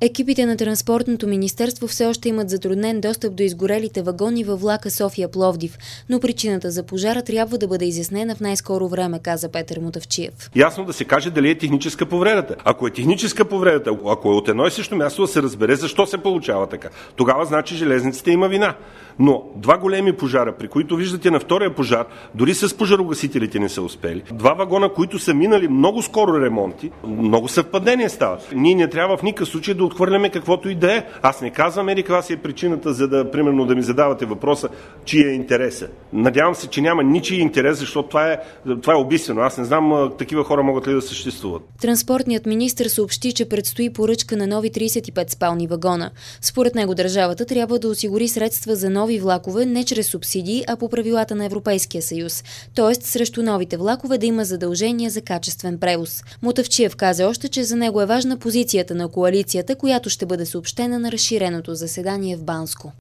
Екипите на Транспортното министерство все още имат затруднен достъп до изгорелите вагони във влака София-Пловдив, но причината за пожара трябва да бъде изяснена в най-скоро време, каза Петър Мутафчиев. Ясно да се каже дали е техническа повредата. Ако е техническа повредата, ако е от едно и също място, да се разбере защо се получава така. Тогава значи железниците има вина. Но два големи пожара, при които виждате на втория пожар, дори с пожарогасителите не са успели. Два вагона, които са минали много скоро ремонти, много съвпадения стават. Ние не трябва в никакъв случай да отхвърляме каквото и да е. Аз не казвам каква си е причината, за да, примерно, да ми задавате въпроса, чия е интереса. Надявам се, че няма ничий интерес, защото това е убийствено. Аз не знам такива хора могат ли да съществуват. Транспортният министър съобщи, че предстои поръчка на нови 35 спални вагона. Според него държавата трябва да осигури средства за нови влакове не чрез субсидии, а по правилата на Европейския съюз. Тоест, срещу новите влакове да има задължения за качествен превоз. Мутафчиев каза още, че за него е важна позицията на коалицията, която ще бъде съобщена на разширеното заседание в Банско.